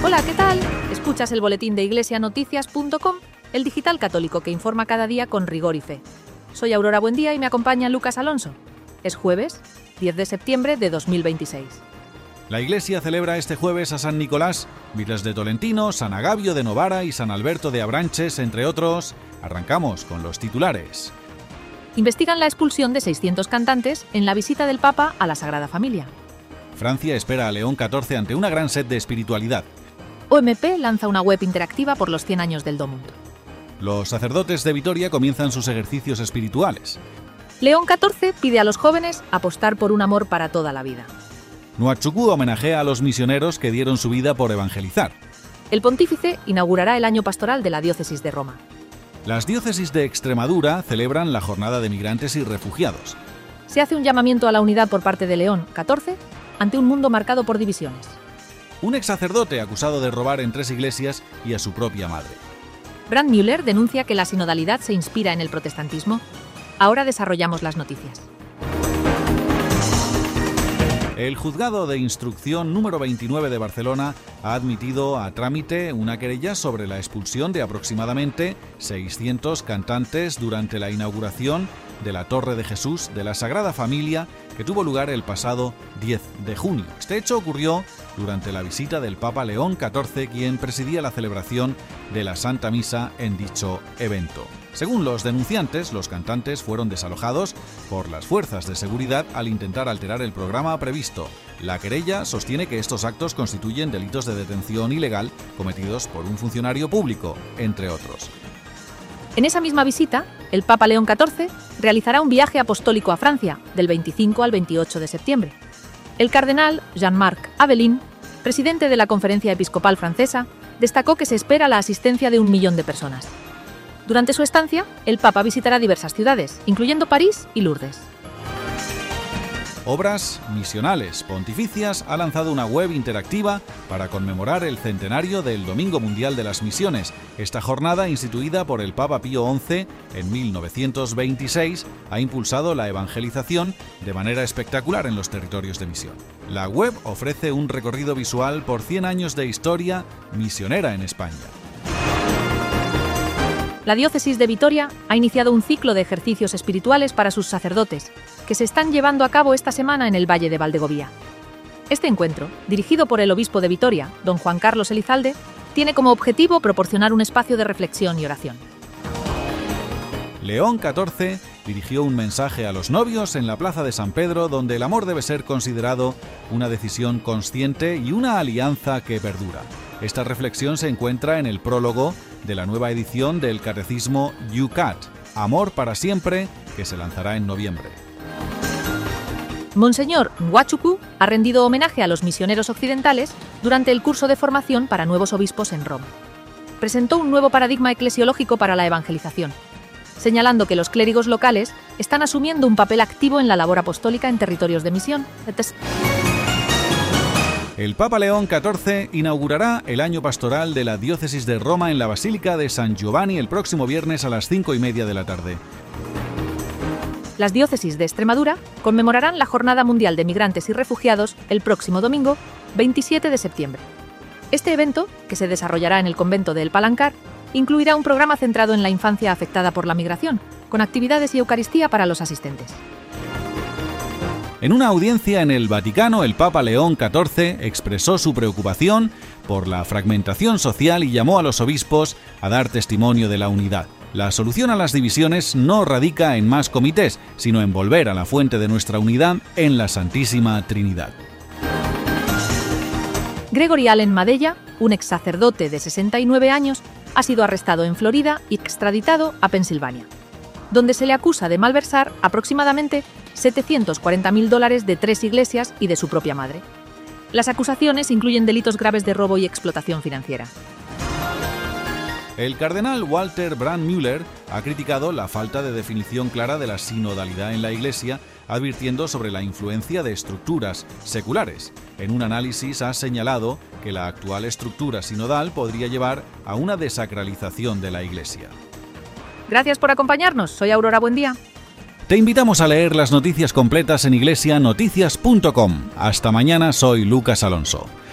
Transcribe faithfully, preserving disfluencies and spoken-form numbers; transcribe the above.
Hola, ¿qué tal? Escuchas el boletín de iglesia noticias punto com, el digital católico que informa cada día con rigor y fe. Soy Aurora Buendía y me acompaña Lucas Alonso. Es jueves, diez de septiembre de dos mil veintiséis. La Iglesia celebra este jueves a San Nicolás, Vilas de Tolentino, San Agavio de Novara y San Alberto de Abranches, entre otros. Arrancamos con los titulares. Investigan la expulsión de seiscientos cantantes en la visita del Papa a la Sagrada Familia. Francia espera a León catorce ante una gran sed de espiritualidad. O M P lanza una web interactiva por los cien años del Domund. Los sacerdotes de Vitoria comienzan sus ejercicios espirituales. León catorce pide a los jóvenes apostar por un amor para toda la vida. Nuachucú homenajea a los misioneros que dieron su vida por evangelizar. El pontífice inaugurará el año pastoral de la diócesis de Roma. Las diócesis de Extremadura celebran la Jornada de Migrantes y Refugiados. Se hace un llamamiento a la unidad por parte de León catorce ante un mundo marcado por divisiones. Un ex sacerdote acusado de robar en tres iglesias y a su propia madre. Brand Müller denuncia que la sinodalidad se inspira en el protestantismo. Ahora desarrollamos las noticias. El Juzgado de Instrucción número veintinueve de Barcelona ha admitido a trámite una querella sobre la expulsión de aproximadamente seiscientos cantantes durante la inauguración de la Torre de Jesús de la Sagrada Familia que tuvo lugar el pasado diez de junio. Este hecho ocurrió durante la visita del Papa León catorce, quien presidía la celebración de la Santa Misa en dicho evento. Según los denunciantes, los cantantes fueron desalojados por las fuerzas de seguridad al intentar alterar el programa previsto. La querella sostiene que estos actos constituyen delitos de detención ilegal cometidos por un funcionario público, entre otros. En esa misma visita, el Papa León catorce realizará un viaje apostólico a Francia, del veinticinco al veintiocho de septiembre. El cardenal Jean-Marc Avelin, presidente de la Conferencia Episcopal Francesa, destacó que se espera la asistencia de un millón de personas. Durante su estancia, el Papa visitará diversas ciudades, incluyendo París y Lourdes. Obras Misionales Pontificias ha lanzado una web interactiva para conmemorar el centenario del Domingo Mundial de las Misiones. Esta jornada, instituida por el Papa Pío once en mil novecientos veintiséis, ha impulsado la evangelización de manera espectacular en los territorios de misión. La web ofrece un recorrido visual por cien años de historia misionera en España. La diócesis de Vitoria ha iniciado un ciclo de ejercicios espirituales para sus sacerdotes, que se están llevando a cabo esta semana en el Valle de Valdegovía. Este encuentro, dirigido por el obispo de Vitoria, don Juan Carlos Elizalde, tiene como objetivo proporcionar un espacio de reflexión y oración. León catorce dirigió un mensaje a los novios en la Plaza de San Pedro, donde el amor debe ser considerado una decisión consciente y una alianza que perdura. Esta reflexión se encuentra en el prólogo de la nueva edición del Catecismo Yucat, Amor para Siempre, que se lanzará en noviembre. Monseñor Nuachucú ha rendido homenaje a los misioneros occidentales durante el curso de formación para nuevos obispos en Roma. Presentó un nuevo paradigma eclesiológico para la evangelización, señalando que los clérigos locales están asumiendo un papel activo en la labor apostólica en territorios de misión. El Papa León catorce inaugurará el año pastoral de la diócesis de Roma en la Basílica de San Giovanni el próximo viernes a las cinco y media de la tarde. Las diócesis de Extremadura conmemorarán la Jornada Mundial de Migrantes y Refugiados el próximo domingo, veintisiete de septiembre. Este evento, que se desarrollará en el convento de El Palancar, incluirá un programa centrado en la infancia afectada por la migración, con actividades y Eucaristía para los asistentes. En una audiencia en el Vaticano, el Papa León catorce expresó su preocupación por la fragmentación social y llamó a los obispos a dar testimonio de la unidad. La solución a las divisiones no radica en más comités, sino en volver a la fuente de nuestra unidad en la Santísima Trinidad. Gregory Allen Madella, un ex sacerdote de sesenta y nueve años, ha sido arrestado en Florida y extraditado a Pensilvania, donde se le acusa de malversar aproximadamente setecientos cuarenta mil dólares de tres iglesias y de su propia madre. Las acusaciones incluyen delitos graves de robo y explotación financiera. El cardenal Walter Brand Müller ha criticado la falta de definición clara de la sinodalidad en la Iglesia, advirtiendo sobre la influencia de estructuras seculares. En un análisis ha señalado que la actual estructura sinodal podría llevar a una desacralización de la Iglesia. Gracias por acompañarnos. Soy Aurora Buendía. Te invitamos a leer las noticias completas en iglesia noticias punto com. Hasta mañana, soy Lucas Alonso.